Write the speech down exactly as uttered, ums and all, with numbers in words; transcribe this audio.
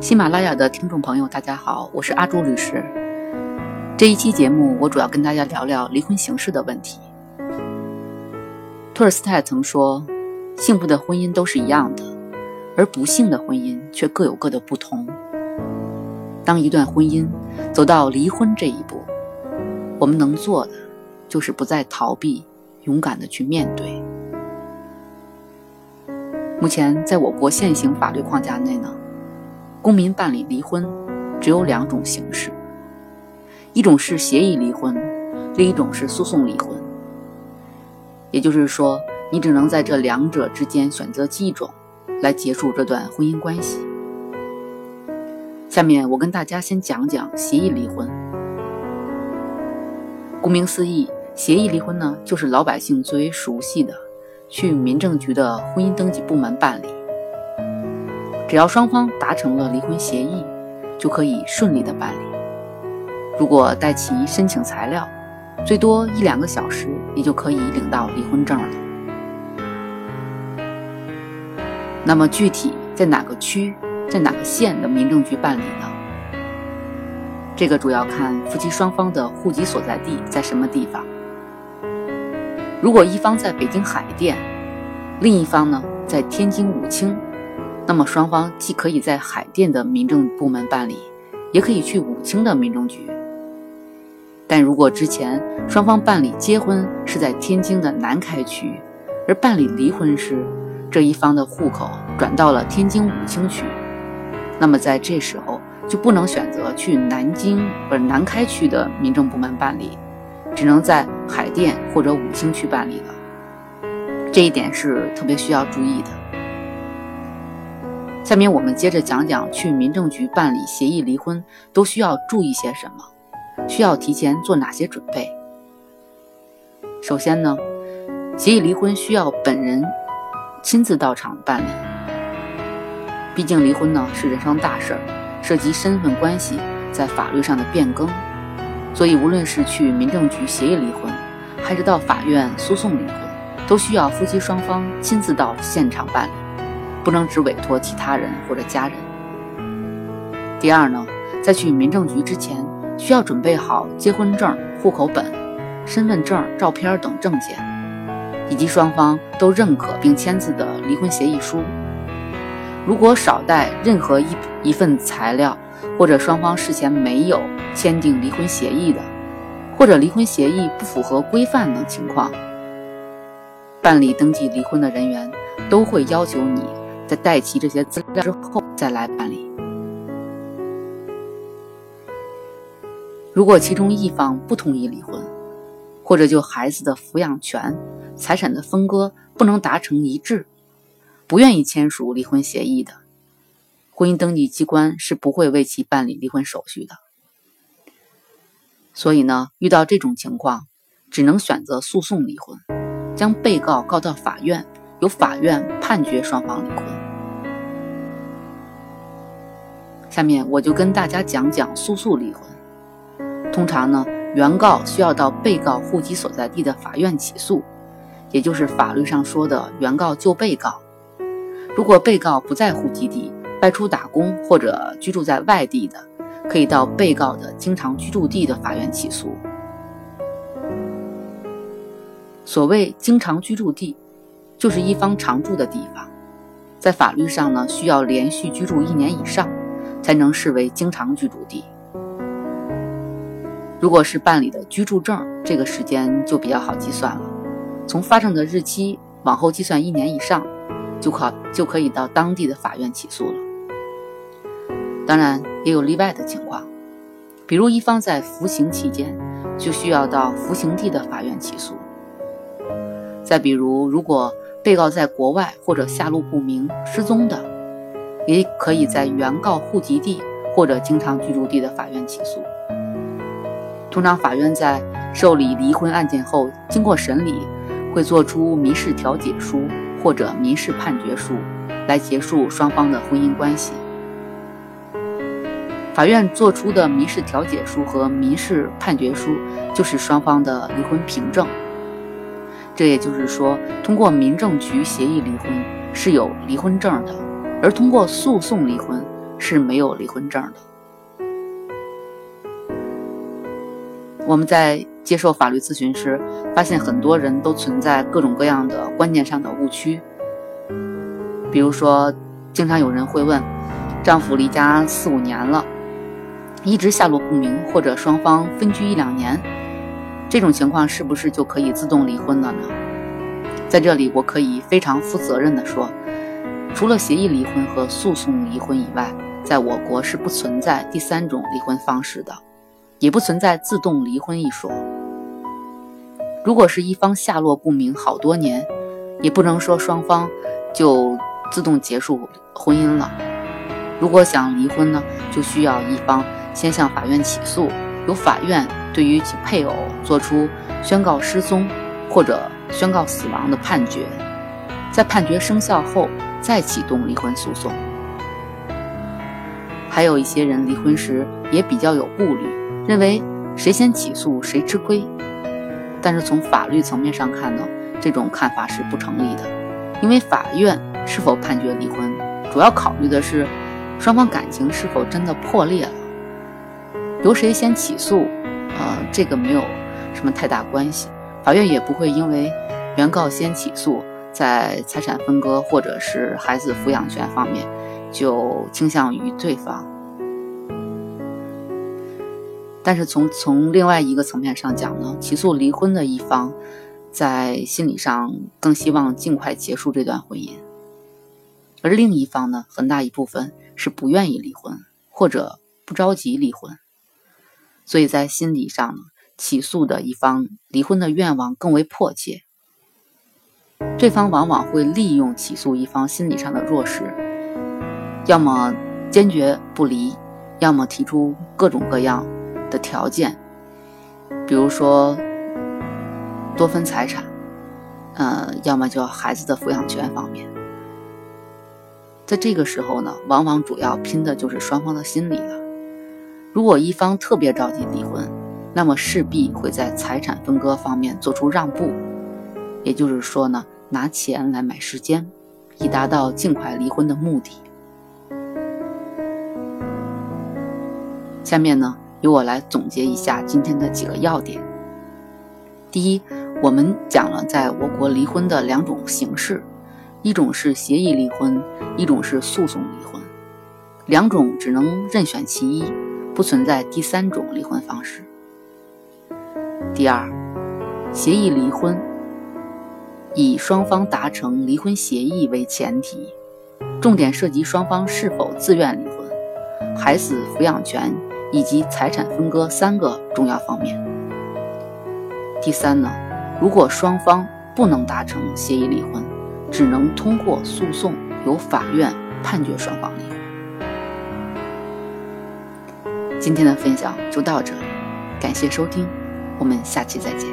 喜马拉雅的听众朋友大家好，我是阿朱律师。这一期节目我主要跟大家聊聊离婚形式的问题。托尔斯泰曾说，幸福的婚姻都是一样的，而不幸的婚姻却各有各的不同。当一段婚姻走到离婚这一步，我们能做的就是不再逃避，勇敢地去面对。目前在我国现行法律框架内呢，公民办理离婚只有两种形式，一种是协议离婚，另一种是诉讼离婚。也就是说，你只能在这两者之间选择其一种来结束这段婚姻关系。下面我跟大家先讲讲协议离婚。顾名思义，协议离婚呢，就是老百姓最为熟悉的去民政局的婚姻登记部门办理。只要双方达成了离婚协议，就可以顺利的办理。如果带齐申请材料，最多一两个小时也就可以领到离婚证了。那么具体在哪个区，在哪个县的民政局办理呢？这个主要看夫妻双方的户籍所在地在什么地方。如果一方在北京海淀，另一方呢在天津武清，那么双方既可以在海淀的民政部门办理，也可以去武清的民政局。但如果之前双方办理结婚是在天津的南开区，而办理离婚时这一方的户口转到了天津武清区，那么在这时候就不能选择去南京或者南开区的民政部门办理，只能在海淀或者武清区办理了。这一点是特别需要注意的。下面我们接着讲讲去民政局办理协议离婚都需要注意些什么，需要提前做哪些准备。首先呢，协议离婚需要本人亲自到场办理。毕竟离婚呢是人生大事，涉及身份关系在法律上的变更，所以无论是去民政局协议离婚，还是到法院诉讼离婚，都需要夫妻双方亲自到现场办理，不能只委托其他人或者家人。第二呢，在去民政局之前，需要准备好结婚证、户口本、身份证、照片等证件，以及双方都认可并签字的离婚协议书。如果少带任何一一份材料，或者双方事前没有签订离婚协议的，或者离婚协议不符合规范等情况，办理登记离婚的人员都会要求你在带齐这些资料之后再来办理。如果其中一方不同意离婚，或者就孩子的抚养权、财产的分割不能达成一致，不愿意签署离婚协议的，婚姻登记机关是不会为其办理离婚手续的。所以呢，遇到这种情况，只能选择诉讼离婚，将被告告到法院，由法院判决双方离婚。下面我就跟大家讲讲诉讼离婚。通常呢，原告需要到被告户籍所在地的法院起诉，也就是法律上说的原告救被告。如果被告不在户籍地，外出打工或者居住在外地的，可以到被告的经常居住地的法院起诉。所谓经常居住地，就是一方常住的地方，在法律上呢，需要连续居住一年以上，才能视为经常居住地。如果是办理的居住证，这个时间就比较好计算了，从发证的日期往后计算一年以上，就可就可以到当地的法院起诉了。当然也有例外的情况，比如一方在服刑期间，就需要到服刑地的法院起诉。再比如，如果被告在国外或者下落不明、失踪的，也可以在原告户籍地或者经常居住地的法院起诉。通常法院在受理离婚案件后，经过审理，会做出民事调解书或者民事判决书，来结束双方的婚姻关系。法院做出的民事调解书和民事判决书就是双方的离婚凭证。这也就是说，通过民政局协议离婚是有离婚证的，而通过诉讼离婚是没有离婚证的。我们在接受法律咨询时，发现很多人都存在各种各样的观念上的误区。比如说，经常有人会问，丈夫离家四五年了，一直下落不明，或者双方分居一两年，这种情况是不是就可以自动离婚了呢？在这里，我可以非常负责任地说，除了协议离婚和诉讼离婚以外，在我国是不存在第三种离婚方式的，也不存在自动离婚一说。如果是一方下落不明好多年，也不能说双方就自动结束婚姻了。如果想离婚呢，就需要一方先向法院起诉，由法院对于其配偶做出宣告失踪或者宣告死亡的判决，在判决生效后再启动离婚诉讼。还有一些人离婚时也比较有顾虑，认为谁先起诉谁吃亏。但是从法律层面上看呢，这种看法是不成立的，因为法院是否判决离婚，主要考虑的是双方感情是否真的破裂了。由谁先起诉，呃，这个没有什么太大关系，法院也不会因为原告先起诉，在财产分割或者是孩子抚养权方面就倾向于对方。但是从从另外一个层面上讲呢，起诉离婚的一方在心理上更希望尽快结束这段婚姻，而另一方呢，很大一部分是不愿意离婚或者不着急离婚，所以在心理上呢，起诉的一方离婚的愿望更为迫切。对方往往会利用起诉一方心理上的弱势，要么坚决不离，要么提出各种各样的条件，比如说多分财产，呃，要么就孩子的抚养权方面。在这个时候呢，往往主要拼的就是双方的心理了。如果一方特别着急离婚，那么势必会在财产分割方面做出让步，也就是说呢，拿钱来买时间，以达到尽快离婚的目的。下面呢，由我来总结一下今天的几个要点。第一，我们讲了在我国离婚的两种形式，一种是协议离婚，一种是诉讼离婚，两种只能任选其一，不存在第三种离婚方式。第二，协议离婚以双方达成离婚协议为前提，重点涉及双方是否自愿离婚、孩子抚养权以及财产分割三个重要方面。第三呢，如果双方不能达成协议离婚，只能通过诉讼由法院判决双方离婚。今天的分享就到这里，感谢收听，我们下期再见。